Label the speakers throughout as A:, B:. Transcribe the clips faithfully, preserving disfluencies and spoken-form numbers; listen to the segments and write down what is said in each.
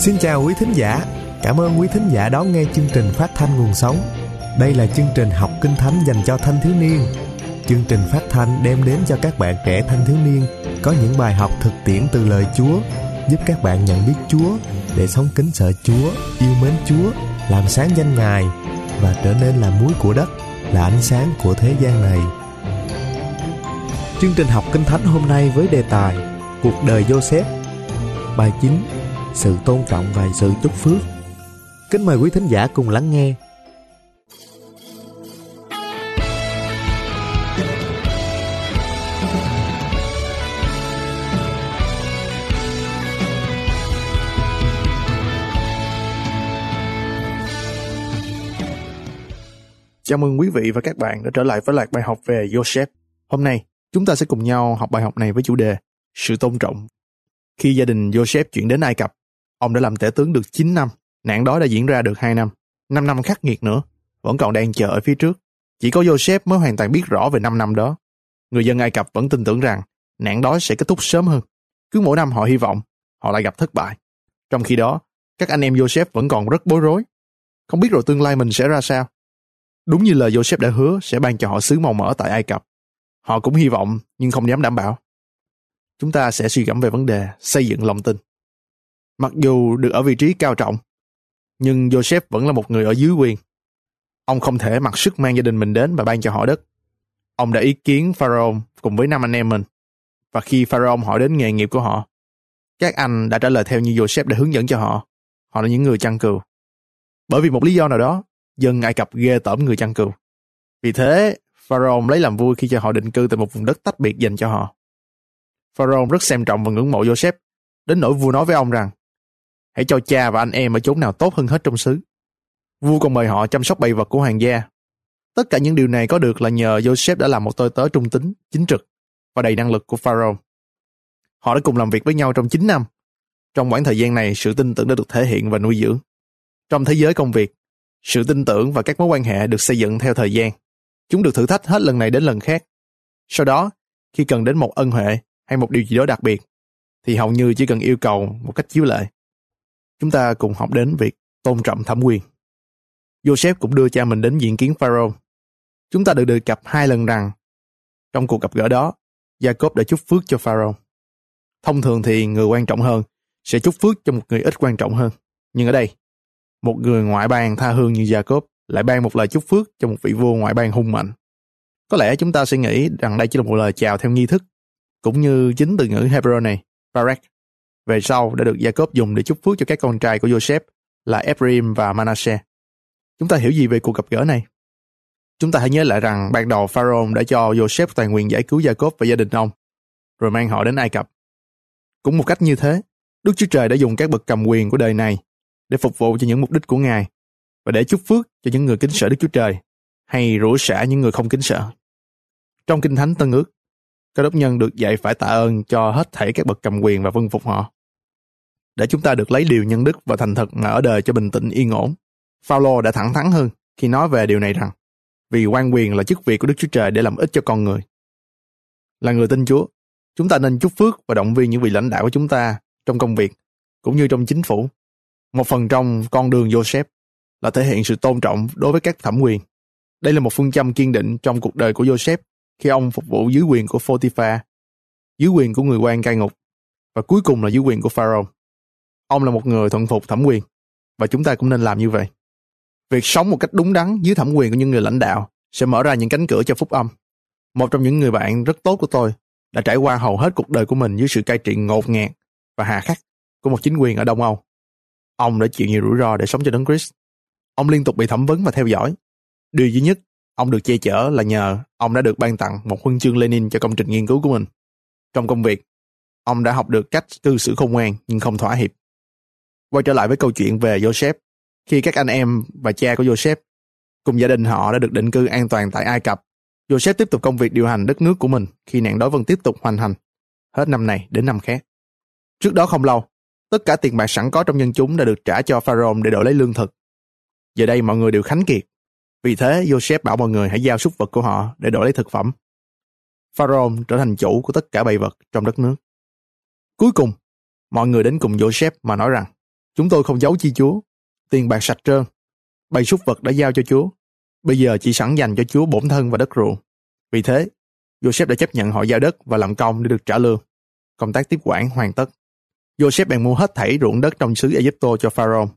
A: Xin chào quý thính giả, cảm ơn quý thính giả đón nghe chương trình phát thanh Nguồn Sống. Đây là chương trình học Kinh Thánh dành cho thanh thiếu niên. Chương trình phát thanh đem đến cho các bạn trẻ thanh thiếu niên có những bài học thực tiễn từ lời Chúa, giúp các bạn nhận biết Chúa để sống kính sợ Chúa, yêu mến Chúa, làm sáng danh Ngài và trở nên là muối của đất, là ánh sáng của thế gian này. Chương trình học Kinh Thánh hôm nay với đề tài Cuộc đời Joseph. Bài chính: Sự tôn trọng và sự chúc phước. Kính mời quý thính giả cùng lắng nghe.
B: Chào mừng quý vị và các bạn đã trở lại với loạt bài học về Joseph. Hôm nay, chúng ta sẽ cùng nhau học bài học này với chủ đề Sự tôn trọng. Khi gia đình Joseph chuyển đến Ai Cập, ông đã làm tể tướng được chín năm. Nạn đói đã diễn ra được hai năm. năm năm khắc nghiệt nữa, vẫn còn đang chờ ở phía trước. Chỉ có Joseph mới hoàn toàn biết rõ về năm năm đó. Người dân Ai Cập vẫn tin tưởng rằng nạn đói sẽ kết thúc sớm hơn. Cứ mỗi năm họ hy vọng, họ lại gặp thất bại. Trong khi đó, các anh em Joseph vẫn còn rất bối rối. Không biết rồi tương lai mình sẽ ra sao. Đúng như lời Joseph đã hứa sẽ ban cho họ xứ màu mỡ tại Ai Cập. Họ cũng hy vọng nhưng không dám đảm bảo. Chúng ta sẽ suy gẫm về vấn đề xây dựng lòng tin. Mặc dù được ở vị trí cao trọng, nhưng Joseph vẫn là một người ở dưới quyền. Ông không thể mặc sức mang gia đình mình đến và ban cho họ đất. Ông đã ý kiến Pharaoh cùng với năm anh em mình. Và khi Pharaoh hỏi đến nghề nghiệp của họ, các anh đã trả lời theo như Joseph đã hướng dẫn cho họ. Họ là những người chăn cừu. Bởi vì một lý do nào đó, dân Ai Cập ghê tởm người chăn cừu. Vì thế, Pharaoh lấy làm vui khi cho họ định cư tại một vùng đất tách biệt dành cho họ. Pharaoh rất xem trọng và ngưỡng mộ Joseph, đến nỗi vua nói với ông rằng hãy cho cha và anh em ở chốn nào tốt hơn hết trong xứ. Vua còn mời họ chăm sóc bầy vật của hoàng gia. Tất cả những điều này có được là nhờ Joseph đã là một tôi tớ trung tín, chính trực và đầy năng lực của Pharaoh. Họ đã cùng làm việc với nhau trong chín năm. Trong khoảng thời gian này, sự tin tưởng đã được thể hiện và nuôi dưỡng. Trong thế giới công việc, sự tin tưởng và các mối quan hệ được xây dựng theo thời gian. Chúng được thử thách hết lần này đến lần khác. Sau đó, khi cần đến một ân huệ hay một điều gì đó đặc biệt, thì hầu như chỉ cần yêu cầu một cách chiếu lệ. Chúng ta cùng học đến việc tôn trọng thẩm quyền. Joseph cũng đưa cha mình đến diện kiến Pharaoh. Chúng ta được đề cập hai lần rằng trong cuộc gặp gỡ đó, Jacob đã chúc phước cho Pharaoh. Thông thường thì người quan trọng hơn sẽ chúc phước cho một người ít quan trọng hơn. Nhưng ở đây, một người ngoại bang tha hương như Jacob lại ban một lời chúc phước cho một vị vua ngoại bang hung mạnh. Có lẽ chúng ta sẽ nghĩ rằng đây chỉ là một lời chào theo nghi thức, cũng như chính từ ngữ Hebrew này, Barak, về sau đã được Jacob dùng để chúc phước cho các con trai của Joseph là Ephraim và Manasseh. Chúng ta hiểu gì về cuộc gặp gỡ này? Chúng ta hãy nhớ lại rằng ban đầu Pharaoh đã cho Joseph toàn quyền giải cứu Jacob và gia đình ông, rồi mang họ đến Ai Cập. Cũng một cách như thế, Đức Chúa Trời đã dùng các bậc cầm quyền của đời này để phục vụ cho những mục đích của Ngài và để chúc phước cho những người kính sợ Đức Chúa Trời hay rủa xả những người không kính sợ. Trong Kinh Thánh Tân Ước, Cơ Đốc nhân được dạy phải tạ ơn cho hết thảy các bậc cầm quyền và vâng phục họ, để chúng ta được lấy điều nhân đức và thành thật mà ở đời cho bình tĩnh yên ổn. Phao-lô đã thẳng thắn hơn khi nói về điều này rằng vì quan quyền là chức việc của Đức Chúa Trời để làm ích cho con người. Là người tin Chúa, chúng ta nên chúc phước và động viên những vị lãnh đạo của chúng ta trong công việc cũng như trong chính phủ. Một phần trong con đường Joseph là thể hiện sự tôn trọng đối với các thẩm quyền. Đây là một phương châm kiên định trong cuộc đời của Joseph khi ông phục vụ dưới quyền của Pô-ti-pha, dưới quyền của người quan cai ngục và cuối cùng là dưới quyền của Pharaoh. Ông là một người thuận phục thẩm quyền và chúng ta cũng nên làm như vậy. Việc sống một cách đúng đắn dưới thẩm quyền của những người lãnh đạo sẽ mở ra những cánh cửa cho phúc âm. Một trong những người bạn rất tốt của tôi đã trải qua hầu hết cuộc đời của mình dưới sự cai trị ngột ngạt và hà khắc của một chính quyền ở Đông Âu. Ông đã chịu nhiều rủi ro để sống cho Đấng Christ. Ông liên tục bị thẩm vấn và theo dõi. Điều duy nhất ông được che chở là nhờ ông đã được ban tặng một huân chương Lenin cho công trình nghiên cứu của mình. Trong công việc, ông đã học được cách cư xử khôn ngoan nhưng không thỏa hiệp. Quay trở lại với câu chuyện về Joseph. Khi các anh em và cha của Joseph cùng gia đình họ đã được định cư an toàn tại Ai Cập, Joseph tiếp tục công việc điều hành đất nước của mình khi nạn đói vẫn tiếp tục hoành hành, hết năm này đến năm khác. Trước đó không lâu, tất cả tiền bạc sẵn có trong dân chúng đã được trả cho Pharaoh để đổi lấy lương thực. Giờ đây mọi người đều khánh kiệt. Vì thế, Joseph bảo mọi người hãy giao súc vật của họ để đổi lấy thực phẩm. Pharaoh trở thành chủ của tất cả bầy vật trong đất nước. Cuối cùng, mọi người đến cùng Joseph mà nói rằng Chúng tôi không giấu chi Chúa, tiền bạc sạch trơn, bầy súc vật đã giao cho Chúa, bây giờ chỉ sẵn dành cho Chúa bổn thân và đất ruộng. Vì thế, Joseph đã chấp nhận họ giao đất và làm công để được trả lương. Công tác tiếp quản hoàn tất. Joseph bèn mua hết thảy ruộng đất trong xứ Egypto cho Pharaoh.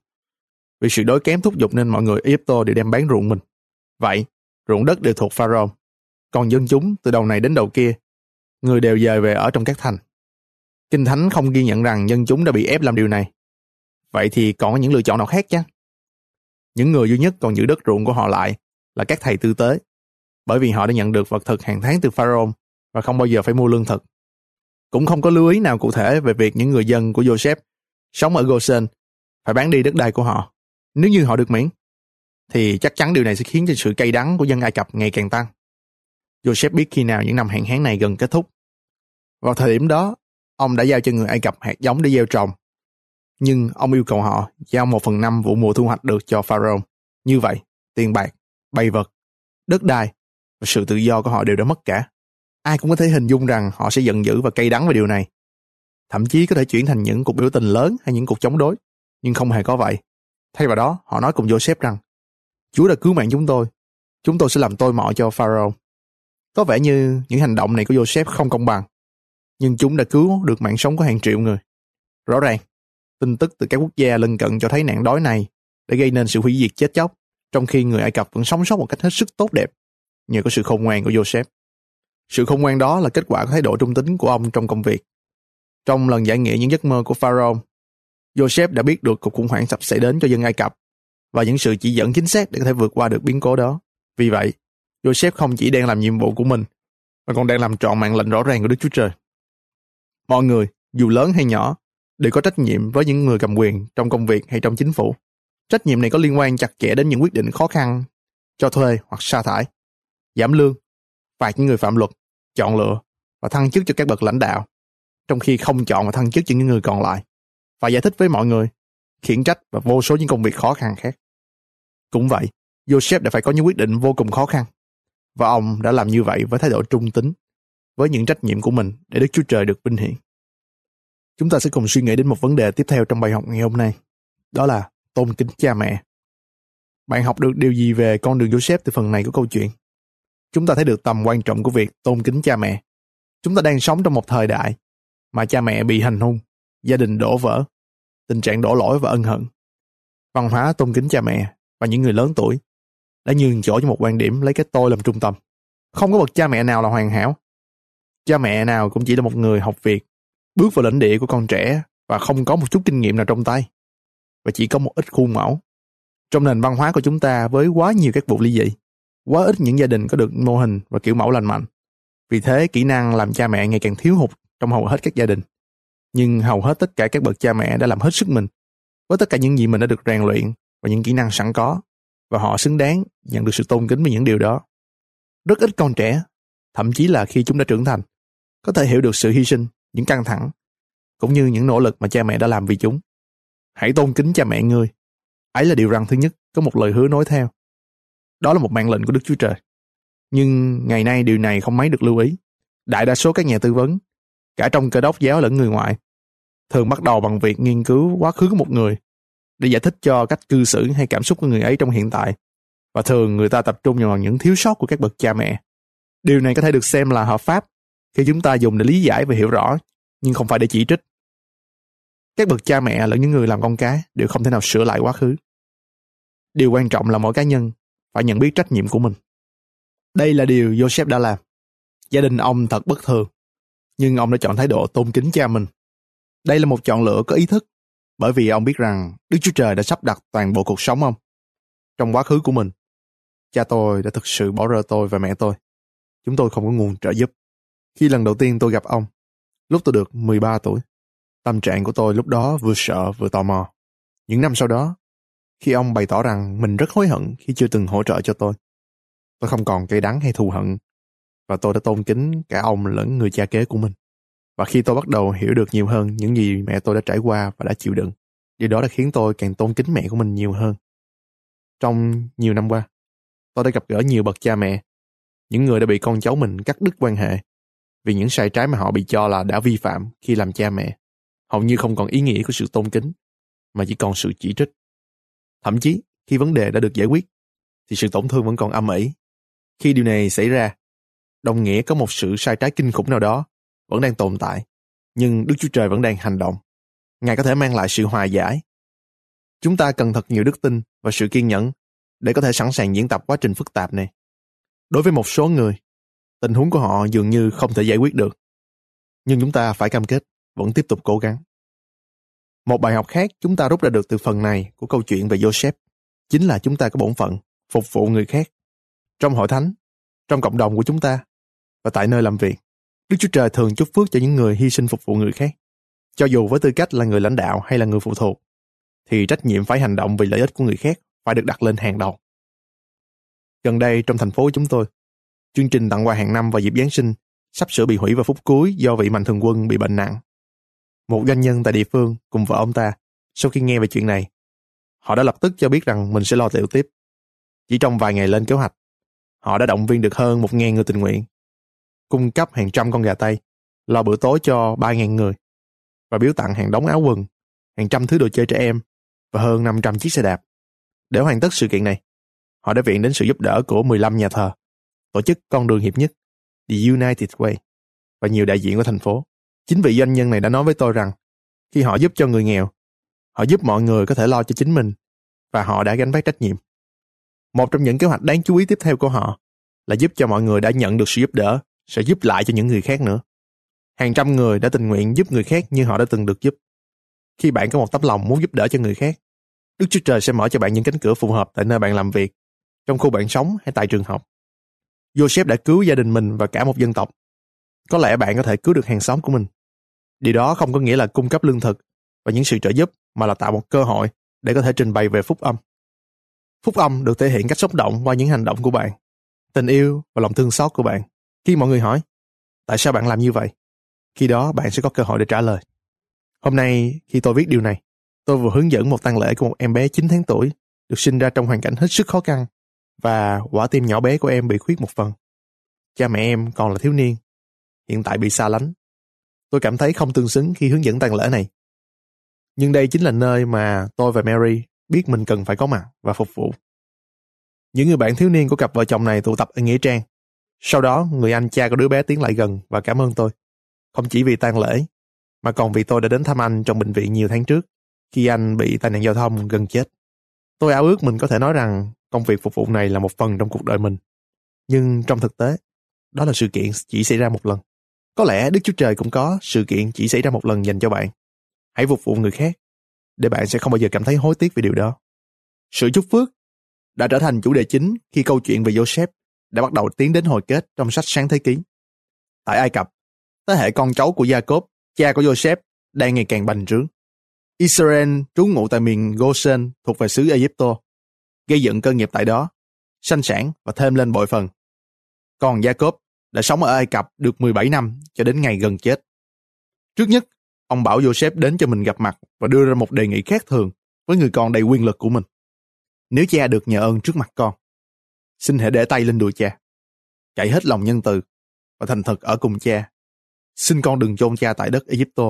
B: Vì sự đói kém thúc giục nên mọi người Egypto đều đem bán ruộng mình. Vậy, ruộng đất đều thuộc Pharaoh. Còn dân chúng từ đầu này đến đầu kia, người đều dời về ở trong các thành. Kinh Thánh không ghi nhận rằng dân chúng đã bị ép làm điều này. Vậy thì còn có những lựa chọn nào khác chứ? Những người duy nhất còn giữ đất ruộng của họ lại là các thầy tư tế, bởi vì họ đã nhận được vật thực hàng tháng từ Pharaoh và không bao giờ phải mua lương thực. Cũng không có lưu ý nào cụ thể về việc những người dân của Joseph sống ở Goshen phải bán đi đất đai của họ. Nếu như họ được miễn, thì chắc chắn điều này sẽ khiến cho sự cay đắng của dân Ai Cập ngày càng tăng. Joseph biết khi nào những năm hạn hán này gần kết thúc. Vào thời điểm đó, ông đã giao cho người Ai Cập hạt giống để gieo trồng. Nhưng ông yêu cầu họ giao một phần năm vụ mùa thu hoạch được cho Pharaoh. Như vậy, tiền bạc, bày vật, đất đai và sự tự do của họ đều đã mất cả. Ai cũng có thể hình dung rằng họ sẽ giận dữ và cay đắng về điều này. Thậm chí có thể chuyển thành những cuộc biểu tình lớn hay những cuộc chống đối. Nhưng không hề có vậy. Thay vào đó, họ nói cùng Joseph rằng Chúa đã cứu mạng chúng tôi. Chúng tôi sẽ làm tôi mọ cho Pharaoh. Có vẻ như những hành động này của Joseph không công bằng. Nhưng chúng đã cứu được mạng sống của hàng triệu người. Rõ ràng, tin tức từ các quốc gia lân cận cho thấy nạn đói này đã gây nên sự hủy diệt chết chóc, trong khi người Ai Cập vẫn sống sót một cách hết sức tốt đẹp nhờ có sự khôn ngoan của Joseph. Sự khôn ngoan đó là kết quả của thái độ trung tín của ông trong công việc. Trong lần giải nghĩa những giấc mơ của Pharaoh, Joseph đã biết được cuộc khủng hoảng sắp xảy đến cho dân Ai Cập và những sự chỉ dẫn chính xác để có thể vượt qua được biến cố đó. Vì vậy, Joseph không chỉ đang làm nhiệm vụ của mình, mà còn đang làm trọn mạng lệnh rõ ràng của Đức Chúa Trời. Mọi người, dù lớn hay nhỏ, đều có trách nhiệm với những người cầm quyền trong công việc hay trong chính phủ. Trách nhiệm này có liên quan chặt chẽ đến những quyết định khó khăn, cho thuê hoặc sa thải, giảm lương, phạt những người phạm luật, chọn lựa và thăng chức cho các bậc lãnh đạo, trong khi không chọn và thăng chức cho những người còn lại, và giải thích với mọi người, khiển trách và vô số những công việc khó khăn khác. Cũng vậy, Joseph đã phải có những quyết định vô cùng khó khăn, và ông đã làm như vậy với thái độ trung tín, với những trách nhiệm của mình để Đức Chúa Trời được vinh hiển. Chúng ta sẽ cùng suy nghĩ đến một vấn đề tiếp theo trong bài học ngày hôm nay, đó là tôn kính cha mẹ. Bạn học được điều gì về con đường Joseph từ phần này của câu chuyện? Chúng ta thấy được tầm quan trọng của việc tôn kính cha mẹ. Chúng ta đang sống trong một thời đại mà cha mẹ bị hành hung, gia đình đổ vỡ, tình trạng đổ lỗi và ân hận. Văn hóa tôn kính cha mẹ và những người lớn tuổi đã nhường chỗ cho một quan điểm lấy cái tôi làm trung tâm. Không có bậc cha mẹ nào là hoàn hảo. Cha mẹ nào cũng chỉ là một người học việc, bước vào lãnh địa của con trẻ và không có một chút kinh nghiệm nào trong tay, và chỉ có một ít khuôn mẫu. Trong nền văn hóa của chúng ta với quá nhiều các vụ ly dị, quá ít những gia đình có được mô hình và kiểu mẫu lành mạnh. Vì thế, kỹ năng làm cha mẹ ngày càng thiếu hụt trong hầu hết các gia đình. Nhưng hầu hết tất cả các bậc cha mẹ đã làm hết sức mình với tất cả những gì mình đã được rèn luyện và những kỹ năng sẵn có, và họ xứng đáng nhận được sự tôn kính với những điều đó. Rất ít con trẻ, thậm chí là khi chúng đã trưởng thành, có thể hiểu được sự hy sinh, những căng thẳng, cũng như những nỗ lực mà cha mẹ đã làm vì chúng. Hãy tôn kính cha mẹ ngươi. Ấy là điều răn thứ nhất, có một lời hứa nối theo. Đó là một mạng lệnh của Đức Chúa Trời. Nhưng ngày nay điều này không mấy được lưu ý. Đại đa số các nhà tư vấn, cả trong Cơ Đốc giáo lẫn người ngoại, thường bắt đầu bằng việc nghiên cứu quá khứ của một người để giải thích cho cách cư xử hay cảm xúc của người ấy trong hiện tại. Và thường người ta tập trung vào những thiếu sót của các bậc cha mẹ. Điều này có thể được xem là hợp pháp khi chúng ta dùng để lý giải và hiểu rõ, nhưng không phải để chỉ trích. Các bậc cha mẹ lẫn những người làm con cái đều không thể nào sửa lại quá khứ. Điều quan trọng là mỗi cá nhân phải nhận biết trách nhiệm của mình. Đây là điều Joseph đã làm. Gia đình ông thật bất thường, nhưng ông đã chọn thái độ tôn kính cha mình. Đây là một chọn lựa có ý thức, bởi vì ông biết rằng Đức Chúa Trời đã sắp đặt toàn bộ cuộc sống ông. Trong quá khứ của mình, cha tôi đã thực sự bỏ rơi tôi và mẹ tôi. Chúng tôi không có nguồn trợ giúp. Khi lần đầu tiên tôi gặp ông, lúc tôi được mười ba tuổi, tâm trạng của tôi lúc đó vừa sợ vừa tò mò. Những năm sau đó, khi ông bày tỏ rằng mình rất hối hận khi chưa từng hỗ trợ cho tôi, tôi không còn cay đắng hay thù hận, và tôi đã tôn kính cả ông lẫn người cha kế của mình. Và khi tôi bắt đầu hiểu được nhiều hơn những gì mẹ tôi đã trải qua và đã chịu đựng, điều đó đã khiến tôi càng tôn kính mẹ của mình nhiều hơn. Trong nhiều năm qua, tôi đã gặp gỡ nhiều bậc cha mẹ, những người đã bị con cháu mình cắt đứt quan hệ vì những sai trái mà họ bị cho là đã vi phạm khi làm cha mẹ, hầu như không còn ý nghĩa của sự tôn kính. mà chỉ còn sự chỉ trích. Thậm chí, khi vấn đề đã được giải quyết, thì sự tổn thương vẫn còn âm ỉ. Khi điều này xảy ra, đồng nghĩa có một sự sai trái kinh khủng nào đó vẫn đang tồn tại, nhưng Đức Chúa Trời vẫn đang hành động. Ngài có thể mang lại sự hòa giải. Chúng ta cần thật nhiều đức tin và sự kiên nhẫn để có thể sẵn sàng diễn tập quá trình phức tạp này. Đối với một số người, tình huống của họ dường như không thể giải quyết được. Nhưng chúng ta phải cam kết, vẫn tiếp tục cố gắng. Một bài học khác chúng ta rút ra được từ phần này của câu chuyện về Joseph chính là chúng ta có bổn phận phục vụ người khác. Trong hội thánh, trong cộng đồng của chúng ta và tại nơi làm việc, Đức Chúa Trời thường chúc phước cho những người hy sinh phục vụ người khác. Cho dù với tư cách là người lãnh đạo hay là người phụ thuộc, thì trách nhiệm phải hành động vì lợi ích của người khác phải được đặt lên hàng đầu. Gần đây trong thành phố của chúng tôi, chương trình tặng quà hàng năm vào dịp Giáng sinh sắp sửa bị hủy vào phút cuối do vị mạnh thường quân bị bệnh nặng. Một doanh nhân tại địa phương cùng vợ ông ta, sau khi nghe về chuyện này, họ đã lập tức cho biết rằng mình sẽ lo liệu tiếp. Chỉ trong vài ngày lên kế hoạch, họ đã động viên được hơn một nghìn người tình nguyện, cung cấp hàng trăm con gà tây, lo bữa tối cho ba nghìn người, và biếu tặng hàng đống áo quần, hàng trăm thứ đồ chơi trẻ em và hơn năm trăm chiếc xe đạp. Để hoàn tất sự kiện này, họ đã viện đến sự giúp đỡ của mười lăm nhà thờ, tổ chức Con đường hiệp nhất, The United Way, và nhiều đại diện của thành phố. Chính vị doanh nhân này đã nói với tôi rằng, khi họ giúp cho người nghèo, họ giúp mọi người có thể lo cho chính mình, và họ đã gánh vác trách nhiệm. Một trong những kế hoạch đáng chú ý tiếp theo của họ là giúp cho mọi người đã nhận được sự giúp đỡ sẽ giúp lại cho những người khác nữa. Hàng trăm người đã tình nguyện giúp người khác như họ đã từng được giúp. Khi bạn có một tấm lòng muốn giúp đỡ cho người khác, Đức Chúa Trời sẽ mở cho bạn những cánh cửa phù hợp tại nơi bạn làm việc, trong khu bạn sống hay tại trường học. Joseph đã cứu gia đình mình và cả một dân tộc. Có lẽ bạn có thể cứu được hàng xóm của mình. Điều đó không có nghĩa là cung cấp lương thực và những sự trợ giúp, mà là tạo một cơ hội để có thể trình bày về phúc âm. Phúc âm được thể hiện cách sống động qua những hành động của bạn, tình yêu và lòng thương xót của bạn. Khi mọi người hỏi, tại sao bạn làm như vậy? Khi đó bạn sẽ có cơ hội để trả lời. Hôm nay, khi tôi viết điều này, tôi vừa hướng dẫn một tang lễ của một em bé chín tháng tuổi, được sinh ra trong hoàn cảnh hết sức khó khăn, và quả tim nhỏ bé của em bị khuyết một phần. Cha mẹ em còn là thiếu niên, hiện tại bị xa lánh. Tôi cảm thấy không tương xứng khi hướng dẫn tang lễ này. Nhưng đây chính là nơi mà tôi và Mary biết mình cần phải có mặt và phục vụ. Những người bạn thiếu niên của cặp vợ chồng này tụ tập ở nghĩa trang. Sau đó, người anh cha của đứa bé tiến lại gần và cảm ơn tôi. Không chỉ vì tang lễ, mà còn vì tôi đã đến thăm anh trong bệnh viện nhiều tháng trước, khi anh bị tai nạn giao thông gần chết. Tôi ao ước mình có thể nói rằng công việc phục vụ này là một phần trong cuộc đời mình. Nhưng trong thực tế, đó là sự kiện chỉ xảy ra một lần. Có lẽ Đức Chúa Trời cũng có sự kiện chỉ xảy ra một lần dành cho bạn. Hãy phục vụ người khác, để bạn sẽ không bao giờ cảm thấy hối tiếc về điều đó. Sự chúc phước đã trở thành chủ đề chính khi câu chuyện về Joseph đã bắt đầu tiến đến hồi kết trong sách Sáng Thế Ký. Tại Ai Cập, thế hệ con cháu của Gia-cốp, cha của Joseph, đang ngày càng bành trướng. Israel trú ngụ tại miền Goshen thuộc về xứ Ai-cập, gây dựng cơ nghiệp tại đó, sanh sản và thêm lên bội phần. Còn Gia-cốp đã sống ở Ai Cập được mười bảy năm cho đến ngày gần chết. Trước nhất, ông bảo Joseph đến cho mình gặp mặt và đưa ra một đề nghị khác thường với người con đầy quyền lực của mình. Nếu cha được nhờ ơn trước mặt con, xin hãy để tay lên đùi cha, chạy hết lòng nhân từ và thành thật ở cùng cha. Xin con đừng chôn cha tại đất Ai-cập.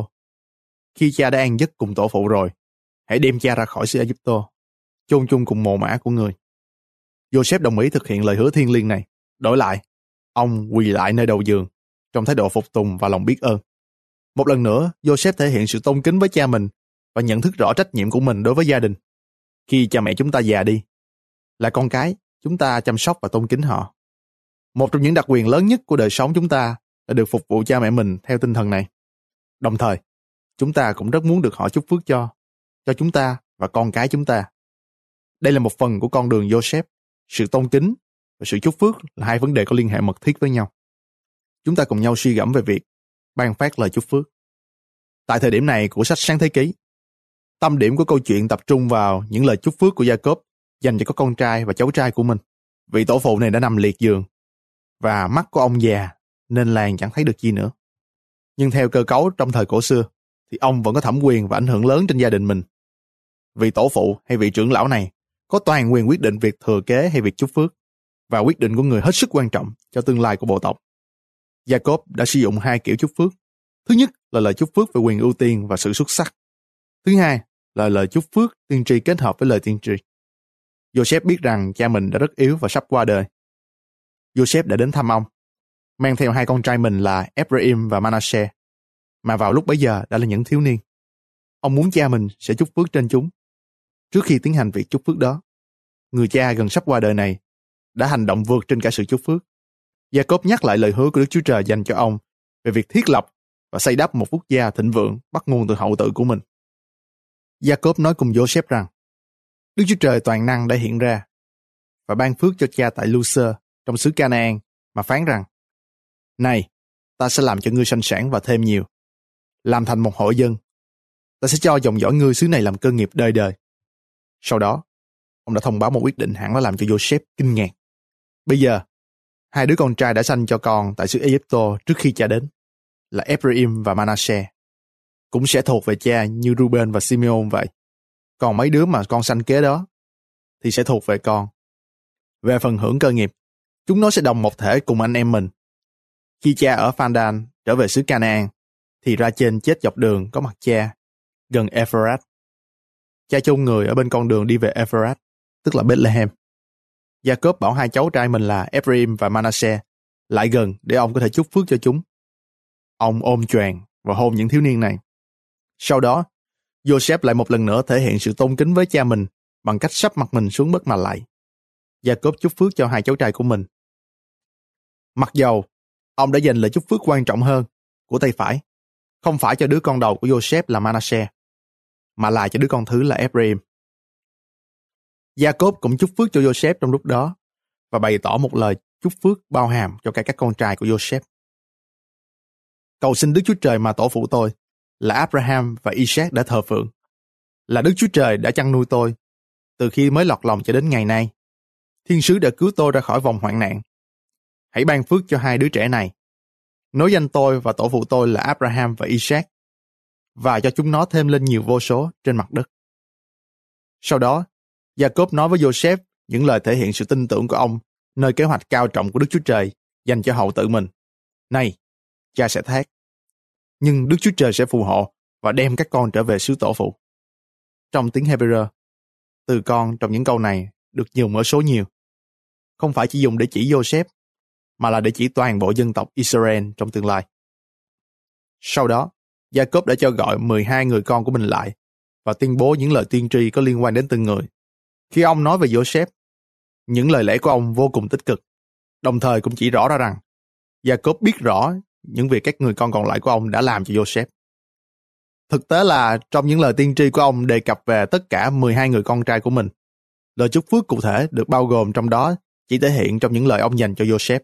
B: Khi cha đã an giấc cùng tổ phụ rồi, hãy đem cha ra khỏi xứ Ai-cập, chôn chung cùng mồ mả của người. Joseph đồng ý thực hiện lời hứa thiêng liêng này. Đổi lại, ông quỳ lại nơi đầu giường trong thái độ phục tùng và lòng biết ơn. Một lần nữa, Joseph thể hiện sự tôn kính với cha mình và nhận thức rõ trách nhiệm của mình đối với gia đình. Khi cha mẹ chúng ta già đi, là con cái, chúng ta chăm sóc và tôn kính họ. Một trong những đặc quyền lớn nhất của đời sống chúng ta là được phục vụ cha mẹ mình theo tinh thần này. Đồng thời, chúng ta cũng rất muốn được họ chúc phước cho, cho chúng ta và con cái chúng ta. Đây là một phần của con đường Joseph. Sự tôn kính và sự chúc phước là hai vấn đề có liên hệ mật thiết với nhau. Chúng ta cùng nhau suy gẫm về việc ban phát lời chúc phước. Tại thời điểm này của sách Sáng Thế Ký, tâm điểm của câu chuyện tập trung vào những lời chúc phước của Gia-cốp dành cho các con trai và cháu trai của mình. Vị tổ phụ này đã nằm liệt giường, và mắt của ông già nên làng chẳng thấy được gì nữa. Nhưng theo cơ cấu trong thời cổ xưa, thì ông vẫn có thẩm quyền và ảnh hưởng lớn trên gia đình mình. Vị tổ phụ hay vị trưởng lão này có toàn quyền quyết định việc thừa kế hay việc chúc phước, và quyết định của người hết sức quan trọng cho tương lai của bộ tộc. Gia-cốp đã sử dụng hai kiểu chúc phước. Thứ nhất là lời chúc phước về quyền ưu tiên và sự xuất sắc. Thứ hai là lời chúc phước tiên tri kết hợp với lời tiên tri. Joseph biết rằng cha mình đã rất yếu và sắp qua đời. Joseph đã đến thăm ông, mang theo hai con trai mình là Ephraim và Manasseh, mà vào lúc bấy giờ đã là những thiếu niên. Ông muốn cha mình sẽ chúc phước trên chúng. Trước khi tiến hành việc chúc phước đó, người cha gần sắp qua đời này đã hành động vượt trên cả sự chúc phước. Jacob nhắc lại lời hứa của Đức Chúa Trời dành cho ông về việc thiết lập và xây đắp một quốc gia thịnh vượng bắt nguồn từ hậu tự của mình. Jacob nói cùng Joseph rằng Đức Chúa Trời toàn năng đã hiện ra và ban phước cho cha tại Luser trong xứ Canaan mà phán rằng: Này, ta sẽ làm cho ngươi sanh sản và thêm nhiều, làm thành một hội dân. Ta sẽ cho dòng dõi ngươi xứ này làm cơ nghiệp đời đời. Sau đó, ông đã thông báo một quyết định hẳn đã làm cho Joseph kinh ngạc. Bây giờ, hai đứa con trai đã sanh cho con tại xứ Egypto trước khi cha đến, là Ephraim và Manasseh, cũng sẽ thuộc về cha như Ruben và Simeon vậy. Còn mấy đứa mà con sanh kế đó thì sẽ thuộc về con. Về phần hưởng cơ nghiệp, chúng nó sẽ đồng một thể cùng anh em mình. Khi cha ở Phandan trở về xứ Canaan, thì Ra-chên chết dọc đường có mặt cha, gần Epharat. Cha chôn người ở bên con đường đi về Epharat, tức là Bethlehem. Jacob bảo hai cháu trai mình là Ephraim và Manasseh lại gần để ông có thể chúc phước cho chúng. Ông ôm choàng và hôn những thiếu niên này. Sau đó, Joseph lại một lần nữa thể hiện sự tôn kính với cha mình bằng cách sắp mặt mình xuống đất mà lạy. Jacob chúc phước cho hai cháu trai của mình. Mặc dầu, ông đã dành lời chúc phước quan trọng hơn của tay phải, không phải cho đứa con đầu của Joseph là Manasseh, mà là cho đứa con thứ là Ephraim. Jacob cũng chúc phước cho Joseph trong lúc đó và bày tỏ một lời chúc phước bao hàm cho cả các con trai của Joseph. Cầu xin Đức Chúa Trời mà tổ phụ tôi là Abraham và Isaac đã thờ phượng, là Đức Chúa Trời đã chăn nuôi tôi từ khi mới lọt lòng cho đến ngày nay. Thiên sứ đã cứu tôi ra khỏi vòng hoạn nạn. Hãy ban phước cho hai đứa trẻ này, nối danh tôi và tổ phụ tôi là Abraham và Isaac, và cho chúng nó thêm lên nhiều vô số trên mặt đất. Sau đó, Jacob nói với Joseph những lời thể hiện sự tin tưởng của ông nơi kế hoạch cao trọng của Đức Chúa Trời dành cho hậu tự mình. Này, cha sẽ thác, nhưng Đức Chúa Trời sẽ phù hộ và đem các con trở về xứ tổ phụ. Trong tiếng Hebrew, từ con trong những câu này được dùng ở số nhiều, không phải chỉ dùng để chỉ Joseph, mà là để chỉ toàn bộ dân tộc Israel trong tương lai. Sau đó, Jacob đã cho gọi mười hai người con của mình lại và tuyên bố những lời tiên tri có liên quan đến từng người. Khi ông nói về Joseph, những lời lẽ của ông vô cùng tích cực, đồng thời cũng chỉ rõ ra rằng Jacob biết rõ những việc các người con còn lại của ông đã làm cho Joseph. Thực tế là trong những lời tiên tri của ông đề cập về tất cả mười hai người con trai của mình. Lời chúc phước cụ thể được bao gồm trong đó chỉ thể hiện trong những lời ông dành cho Joseph.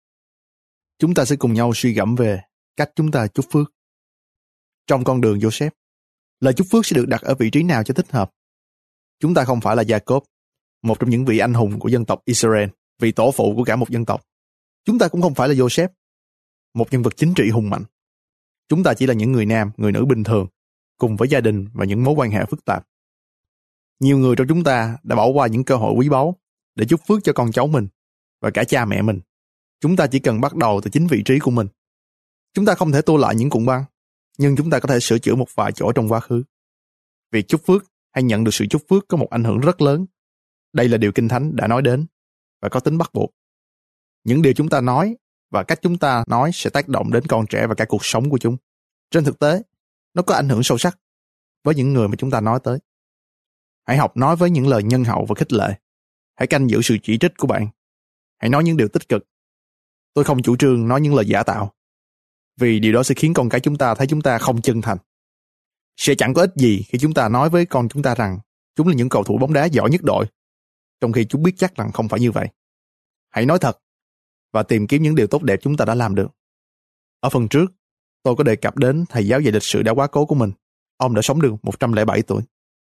B: Chúng ta sẽ cùng nhau suy gẫm về cách chúng ta chúc phước. Trong con đường Joseph, lời chúc phước sẽ được đặt ở vị trí nào cho thích hợp? Chúng ta không phải là Jacob, một trong những vị anh hùng của dân tộc Israel, vị tổ phụ của cả một dân tộc. Chúng ta cũng không phải là Joseph, một nhân vật chính trị hùng mạnh. Chúng ta chỉ là những người nam, người nữ bình thường, cùng với gia đình và những mối quan hệ phức tạp. Nhiều người trong chúng ta đã bỏ qua những cơ hội quý báu để chúc phước cho con cháu mình và cả cha mẹ mình. Chúng ta chỉ cần bắt đầu từ chính vị trí của mình. Chúng ta không thể tô lại những cụm băng, nhưng chúng ta có thể sửa chữa một vài chỗ trong quá khứ. Việc chúc phước hay nhận được sự chúc phước có một ảnh hưởng rất lớn. Đây là điều Kinh Thánh đã nói đến và có tính bắt buộc. Những điều chúng ta nói và cách chúng ta nói sẽ tác động đến con trẻ và cả cuộc sống của chúng. Trên thực tế, nó có ảnh hưởng sâu sắc với những người mà chúng ta nói tới. Hãy học nói với những lời nhân hậu và khích lệ. Hãy canh giữ sự chỉ trích của bạn. Hãy nói những điều tích cực. Tôi không chủ trương nói những lời giả tạo, vì điều đó sẽ khiến con cái chúng ta thấy chúng ta không chân thành. Sẽ chẳng có ích gì khi chúng ta nói với con chúng ta rằng chúng là những cầu thủ bóng đá giỏi nhất đội, trong khi chúng biết chắc rằng không phải như vậy. Hãy nói thật và tìm kiếm những điều tốt đẹp chúng ta đã làm được. Ở phần trước, tôi có đề cập đến thầy giáo dạy lịch sử đã quá cố của mình. Ông đã sống được một trăm lẻ bảy tuổi.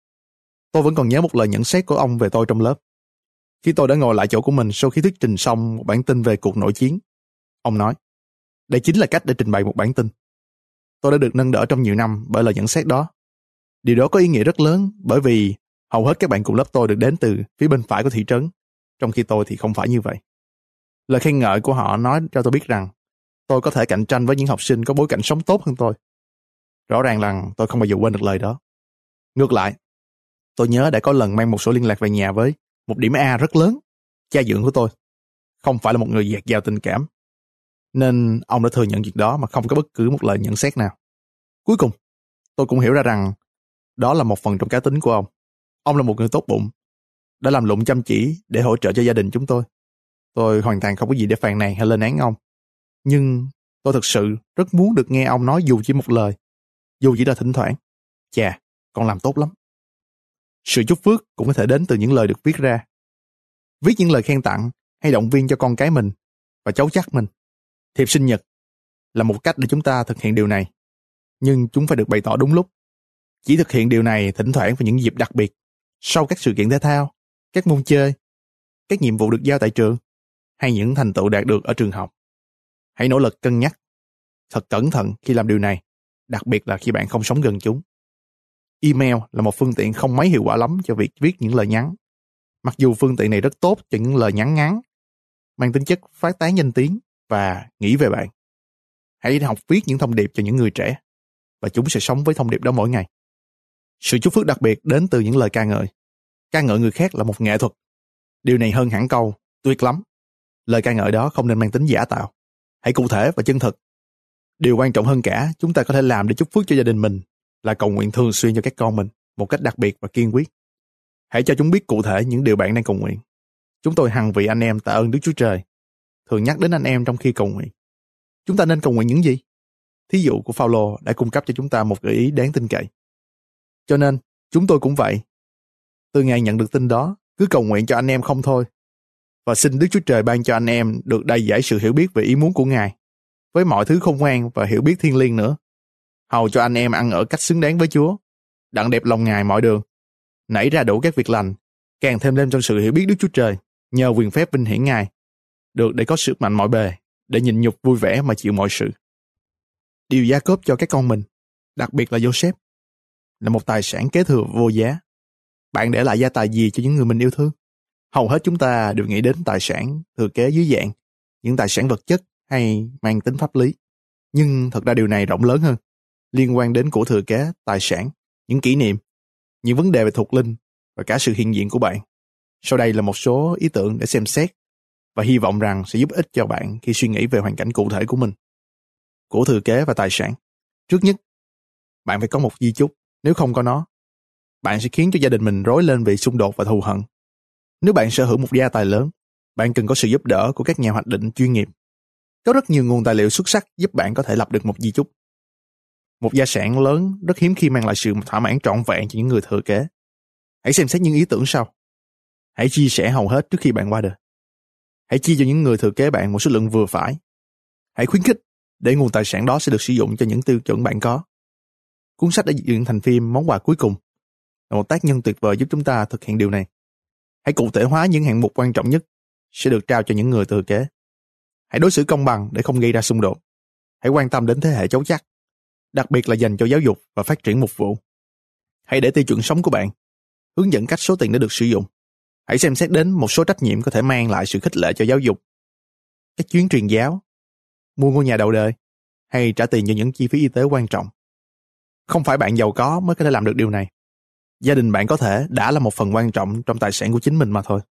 B: Tôi vẫn còn nhớ một lời nhận xét của ông về tôi trong lớp. Khi tôi đã ngồi lại chỗ của mình sau khi thuyết trình xong một bản tin về cuộc nội chiến, ông nói, đây chính là cách để trình bày một bản tin. Tôi đã được nâng đỡ trong nhiều năm bởi lời nhận xét đó. Điều đó có ý nghĩa rất lớn bởi vì hầu hết các bạn cùng lớp tôi được đến từ phía bên phải của thị trấn, trong khi tôi thì không phải như vậy. Lời khen ngợi của họ nói cho tôi biết rằng tôi có thể cạnh tranh với những học sinh có bối cảnh sống tốt hơn tôi. Rõ ràng là tôi không bao giờ quên được lời đó. Ngược lại, Tôi nhớ đã có lần mang một số liên lạc về nhà với một điểm A rất lớn. Cha dưỡng của tôi không phải là một người dạt dào tình cảm, nên ông đã thừa nhận việc đó mà không có bất cứ một lời nhận xét nào. Cuối cùng, tôi cũng hiểu ra rằng đó là một phần trong cá tính của ông. Ông là một người tốt bụng, đã làm lụng chăm chỉ để hỗ trợ cho gia đình chúng tôi. Tôi hoàn toàn không có gì để phàn nàn hay lên án ông. Nhưng tôi thực sự rất muốn được nghe ông nói dù chỉ một lời, dù chỉ là thỉnh thoảng. Chà, con làm tốt lắm. Sự chúc phước cũng có thể đến từ những lời được viết ra. Viết những lời khen tặng hay động viên cho con cái mình và cháu chắc mình. Thiệp sinh nhật là một cách để chúng ta thực hiện điều này, nhưng chúng phải được bày tỏ đúng lúc. Chỉ thực hiện điều này thỉnh thoảng vào những dịp đặc biệt, sau các sự kiện thể thao, các môn chơi, các nhiệm vụ được giao tại trường, hay những thành tựu đạt được ở trường học. Hãy nỗ lực cân nhắc thật cẩn thận khi làm điều này, đặc biệt là khi bạn không sống gần chúng. Email là một phương tiện không mấy hiệu quả lắm cho việc viết những lời nhắn. Mặc dù phương tiện này rất tốt cho những lời nhắn ngắn, mang tính chất phát tán danh tiếng và nghĩ về bạn. Hãy học viết những thông điệp cho những người trẻ, và chúng sẽ sống với thông điệp đó mỗi ngày. Sự chúc phước đặc biệt đến từ những lời ca ngợi. Ca ngợi người khác là một nghệ thuật. Điều này hơn hẳn câu tuyệt lắm. Lời ca ngợi đó không nên mang tính giả tạo. Hãy cụ thể và chân thực. Điều quan trọng hơn cả chúng ta có thể làm để chúc phước cho gia đình mình là cầu nguyện thường xuyên cho các con mình một cách đặc biệt và kiên quyết. Hãy cho chúng biết cụ thể những điều bạn đang cầu nguyện. Chúng tôi hằng vì anh em tạ ơn Đức Chúa Trời, thường nhắc đến anh em trong khi cầu nguyện. Chúng ta nên cầu nguyện những gì? Thí dụ của Phaolô đã cung cấp cho chúng ta một gợi ý đáng tin cậy. Cho nên, chúng tôi cũng vậy. Từ ngày nhận được tin đó, cứ cầu nguyện cho anh em không thôi. Và xin Đức Chúa Trời ban cho anh em được đầy dẫy sự hiểu biết về ý muốn của Ngài, với mọi thứ khôn ngoan và hiểu biết thiêng liêng nữa. Hầu cho anh em ăn ở cách xứng đáng với Chúa, đặng đẹp lòng Ngài mọi đường, nảy ra đủ các việc lành, càng thêm lên trong sự hiểu biết Đức Chúa Trời, nhờ quyền phép vinh hiển Ngài, được để có sức mạnh mọi bề, để nhịn nhục vui vẻ mà chịu mọi sự. Điều gia cốp cho các con mình, đặc biệt là Joseph, là một tài sản kế thừa vô giá. Bạn để lại gia tài gì cho những người mình yêu thương? Hầu hết chúng ta đều nghĩ đến tài sản thừa kế dưới dạng những tài sản vật chất hay mang tính pháp lý. Nhưng thật ra điều này rộng lớn hơn, liên quan đến của thừa kế, tài sản, những kỷ niệm, những vấn đề về thuộc linh và cả sự hiện diện của bạn. Sau đây là một số ý tưởng để xem xét và hy vọng rằng sẽ giúp ích cho bạn khi suy nghĩ về hoàn cảnh cụ thể của mình. Của thừa kế và tài sản. Trước nhất, bạn phải có một di chúc. Nếu không có nó, bạn sẽ khiến cho gia đình mình rối lên vì xung đột và thù hận. Nếu bạn sở hữu một gia tài lớn, bạn cần có sự giúp đỡ của các nhà hoạch định chuyên nghiệp. Có rất nhiều nguồn tài liệu xuất sắc giúp bạn có thể lập được một di chúc. Một gia sản lớn rất hiếm khi mang lại sự thỏa mãn trọn vẹn cho những người thừa kế. Hãy xem xét những ý tưởng sau. Hãy chia sẻ hầu hết trước khi bạn qua đời. Hãy chia cho những người thừa kế bạn một số lượng vừa phải. Hãy khuyến khích để nguồn tài sản đó sẽ được sử dụng cho những tiêu chuẩn bạn có. Cuốn sách đã dựng thành phim Món quà cuối cùng là một tác nhân tuyệt vời giúp chúng ta thực hiện điều này. Hãy cụ thể hóa những hạng mục quan trọng nhất sẽ được trao cho những người thừa kế. Hãy đối xử công bằng để không gây ra xung đột. Hãy quan tâm đến thế hệ cháu chắc, đặc biệt là dành cho giáo dục và phát triển mục vụ. Hãy để tiêu chuẩn sống của bạn hướng dẫn cách số tiền đã được sử dụng. Hãy xem xét đến một số trách nhiệm có thể mang lại sự khích lệ cho giáo dục, các chuyến truyền giáo, mua ngôi nhà đầu đời, hay trả tiền cho những chi phí y tế quan trọng. Không phải bạn giàu có mới có thể làm được điều này. Gia đình bạn có thể đã là một phần quan trọng trong tài sản của chính mình mà thôi.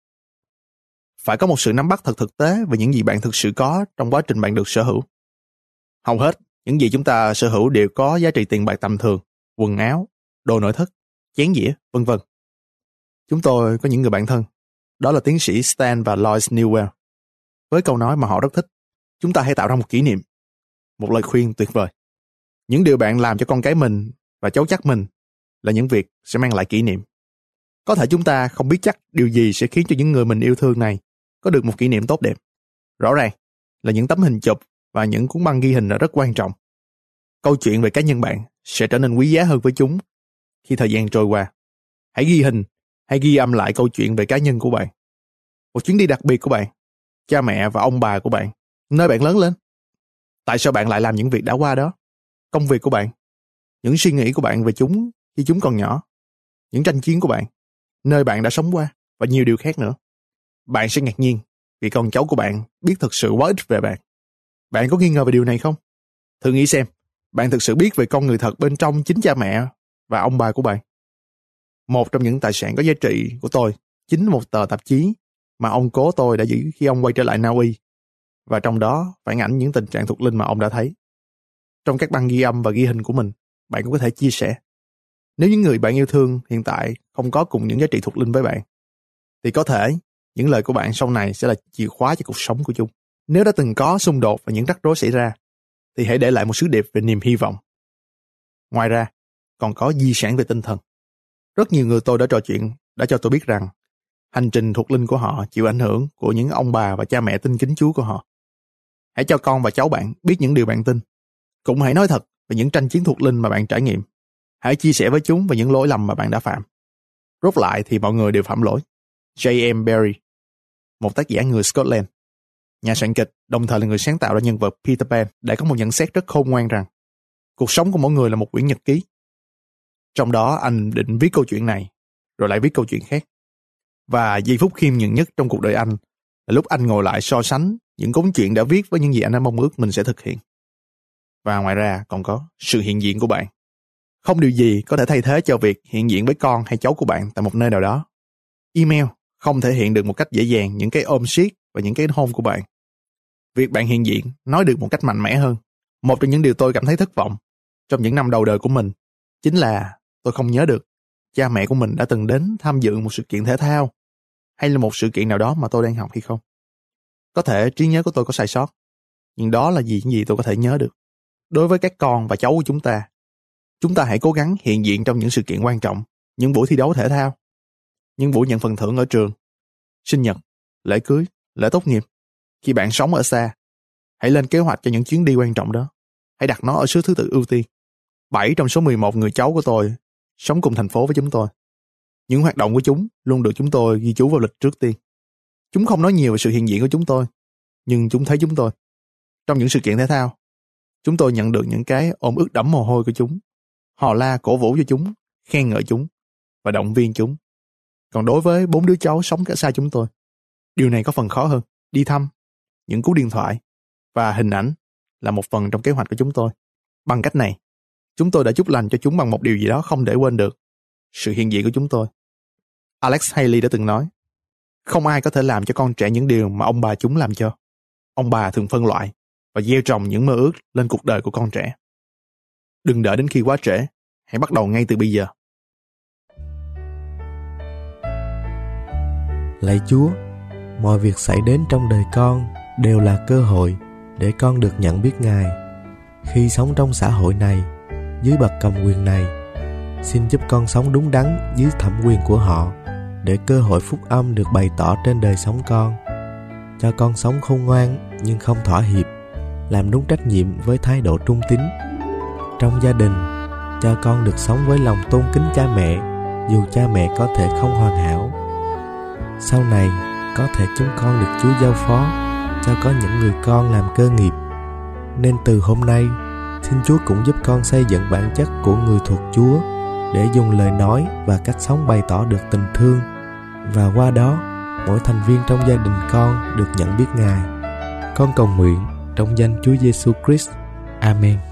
B: Phải có một sự nắm bắt thật thực tế về những gì bạn thực sự có trong quá trình bạn được sở hữu. Hầu hết, những gì chúng ta sở hữu đều có giá trị tiền bạc tầm thường, quần áo, đồ nội thất, chén dĩa, vân vân. Chúng tôi có những người bạn thân, đó là tiến sĩ Stan và Lois Newell. Với câu nói mà họ rất thích, chúng ta hãy tạo ra một kỷ niệm. Một lời khuyên tuyệt vời. Những điều bạn làm cho con cái mình và cháu chắc mình là những việc sẽ mang lại kỷ niệm. Có thể chúng ta không biết chắc điều gì sẽ khiến cho những người mình yêu thương này có được một kỷ niệm tốt đẹp. Rõ ràng là những tấm hình chụp và những cuốn băng ghi hình là rất quan trọng. Câu chuyện về cá nhân bạn sẽ trở nên quý giá hơn với chúng khi thời gian trôi qua. Hãy ghi hình hay ghi âm lại câu chuyện về cá nhân của bạn. Một chuyến đi đặc biệt của bạn, cha mẹ và ông bà của bạn, nơi bạn lớn lên. Tại sao bạn lại làm những việc đã qua đó? Công việc của bạn, những suy nghĩ của bạn về chúng khi chúng còn nhỏ, những tranh chiến của bạn, nơi bạn đã sống qua và nhiều điều khác nữa. Bạn sẽ ngạc nhiên vì con cháu của bạn biết thực sự quá ít về bạn. Bạn có nghi ngờ về điều này không? Thử nghĩ xem, bạn thực sự biết về con người thật bên trong chính cha mẹ và ông bà của bạn. Một trong những tài sản có giá trị của tôi chính là một tờ tạp chí mà ông cố tôi đã giữ khi ông quay trở lại Na Uy, và trong đó phản ảnh những tình trạng thuộc linh mà ông đã thấy. Trong các băng ghi âm và ghi hình của mình, bạn cũng có thể chia sẻ. Nếu những người bạn yêu thương hiện tại không có cùng những giá trị thuộc linh với bạn, thì có thể những lời của bạn sau này sẽ là chìa khóa cho cuộc sống của chúng. Nếu đã từng có xung đột và những rắc rối xảy ra, thì hãy để lại một sứ điệp về niềm hy vọng. Ngoài ra, còn có di sản về tinh thần. Rất nhiều người tôi đã trò chuyện đã cho tôi biết rằng hành trình thuộc linh của họ chịu ảnh hưởng của những ông bà và cha mẹ tin kính Chúa của họ. Hãy cho con và cháu bạn biết những điều bạn tin. Cũng hãy nói thật về những tranh chiến thuộc linh mà bạn trải nghiệm. Hãy chia sẻ với chúng về những lỗi lầm mà bạn đã phạm. Rốt lại thì mọi người đều phạm lỗi. J em Barrie, một tác giả người Scotland, nhà soạn kịch, đồng thời là người sáng tạo ra nhân vật Peter Pan, đã có một nhận xét rất khôn ngoan rằng cuộc sống của mỗi người là một quyển nhật ký. Trong đó anh định viết câu chuyện này, rồi lại viết câu chuyện khác. Và giây phút khiêm nhường nhất trong cuộc đời anh là lúc anh ngồi lại so sánh những câu chuyện đã viết với những gì anh đã mong ước mình sẽ thực hiện. Và ngoài ra còn có sự hiện diện của bạn. Không điều gì có thể thay thế cho việc hiện diện với con hay cháu của bạn tại một nơi nào đó. Email không thể hiện được một cách dễ dàng những cái ôm siết và những cái hôn của bạn. Việc bạn hiện diện nói được một cách mạnh mẽ hơn. Một trong những điều tôi cảm thấy thất vọng trong những năm đầu đời của mình chính là tôi không nhớ được cha mẹ của mình đã từng đến tham dự một sự kiện thể thao hay là một sự kiện nào đó mà tôi đang học hay không. Có thể trí nhớ của tôi có sai sót, nhưng đó là gì những gì tôi có thể nhớ được. Đối với các con và cháu của chúng ta, chúng ta hãy cố gắng hiện diện trong những sự kiện quan trọng, những buổi thi đấu thể thao, những buổi nhận phần thưởng ở trường, sinh nhật, lễ cưới, lễ tốt nghiệp. Khi bạn sống ở xa, hãy lên kế hoạch cho những chuyến đi quan trọng đó. Hãy đặt nó ở số thứ tự ưu tiên. Bảy trong số mười một người cháu của tôi sống cùng thành phố với chúng tôi. Những hoạt động của chúng luôn được chúng tôi ghi chú vào lịch trước tiên. Chúng không nói nhiều về sự hiện diện của chúng tôi, nhưng chúng thấy chúng tôi. Trong những sự kiện thể thao, chúng tôi nhận được những cái ôm ướt đẫm mồ hôi của chúng. Hò la cổ vũ cho chúng, khen ngợi chúng và động viên chúng. Còn đối với bốn đứa cháu sống cả xa chúng tôi, điều này có phần khó hơn. Đi thăm, những cú điện thoại và hình ảnh là một phần trong kế hoạch của chúng tôi. Bằng cách này, chúng tôi đã chúc lành cho chúng bằng một điều gì đó không để quên được: sự hiện diện của chúng tôi. Alex Haley đã từng nói, không ai có thể làm cho con trẻ những điều mà ông bà chúng làm cho. Ông bà thường phân loại và gieo trồng những mơ ước lên cuộc đời của con trẻ. Đừng đợi đến khi quá trễ, hãy bắt đầu ngay từ bây giờ.
A: Lạy Chúa, mọi việc xảy đến trong đời con đều là cơ hội để con được nhận biết Ngài. Khi sống trong xã hội này, dưới bậc cầm quyền này, xin giúp con sống đúng đắn dưới thẩm quyền của họ, để cơ hội phúc âm được bày tỏ trên đời sống con. Cho con sống khôn ngoan nhưng không thỏa hiệp, làm đúng trách nhiệm với thái độ trung tín. Trong gia đình, cho con được sống với lòng tôn kính cha mẹ, dù cha mẹ có thể không hoàn hảo. Sau này, có thể chúng con được Chúa giao phó cho có những người con làm cơ nghiệp. Nên từ hôm nay, xin Chúa cũng giúp con xây dựng bản chất của người thuộc Chúa, để dùng lời nói và cách sống bày tỏ được tình thương, và qua đó, mỗi thành viên trong gia đình con được nhận biết Ngài. Con cầu nguyện trong danh Chúa Giêsu Christ. Amen.